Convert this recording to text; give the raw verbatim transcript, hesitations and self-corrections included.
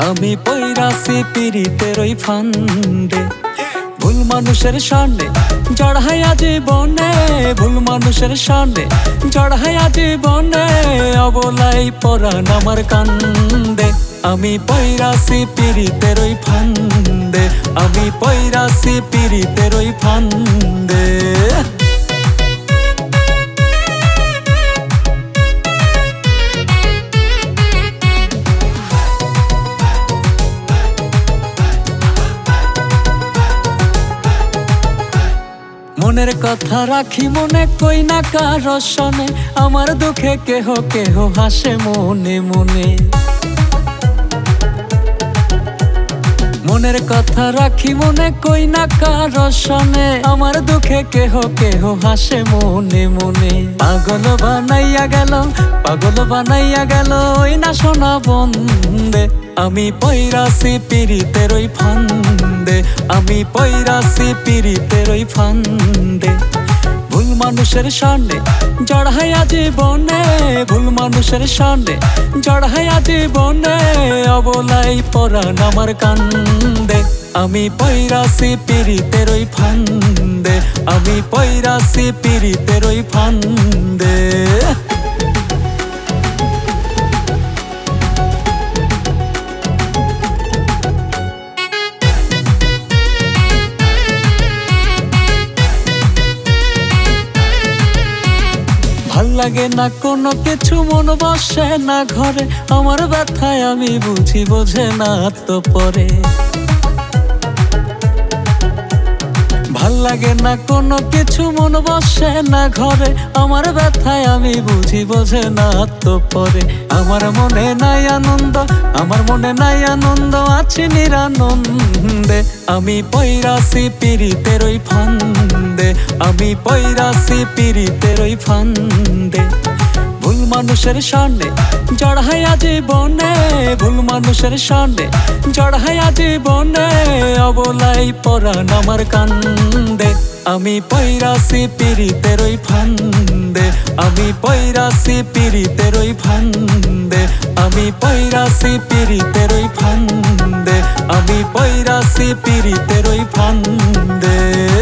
আমি পইরাছি পিরিতের ওই ফান্দে। ভুল মানুষের সামনে জড়াইয়া জীবনে, ভুল মানুষের সামনে জড়াইয়া জীবনে, অবলাই পরাণ আমার কান্দে। আমি পইরাছি পিরিতের ওই ফান্দে, আমি পইরাছি পিরিতের ওই ফান্দে। মনের কথা রাখি মনে, কই না কারো শোনে, আমার দুঃখে কেহ কেহ হাসে মনে মনে। মনের কথা রাখি মনে, কই না কারো শোনে, আমার দুঃখে কেহ কেহ হাসে মনে মনে। পাগল বানাইয়া গেল, পাগল বানাইয়া গেল ওই না সোনা বন্দে। আমি পইরাছি পিরিতের ওই ফান্দে, আমি পইরাছি পিরিতের ওই ফান্দে। ভুল মানুষের সামনে জড়াইয়া জীবনে, ভুল মানুষের সামনে জড়াইয়া জীবনে, অবলাই পরাণ আমার কান্দে। আমি পইরাছি পিরিতের ওই ফান্দে, আমি পইরাছি পিরিতের ওই ফান্দে। ভাল লাগে না কোনো কিছু, মন বসে না ঘরে, আমার ব্যথায় আমি বুঝি বোঝে না তো পরে। ভাল লাগে না কোনো কিছু, মন বসে না ঘরে, আমার ব্যথায় আমি বুঝি বোঝে না তো পরে। আমার মনে নাই আনন্দ, আমার মনে নাই আনন্দ, আছি নিরানন্দে। আমি পইরাছি পিরিতের ওই ফান্দে, আমি পইরাছি পিরিতের ওই ফান্দে। ভুল মানুষের সামনে জড়াইয়া জীবনে, ভুল মানুষের সামনে জড়াইয়া জীবনে, অবলাই পরাণ আমার কান্দে। আমি পইরাছি পিরিতের ওই ফান্দে, আমি পইরাছি পিরিতের ওই ফান্দে, আমি পইরাছি পিরিতের ওই ফান্দে, আমি পইরাছি পিরিতের ওই ফান্দে।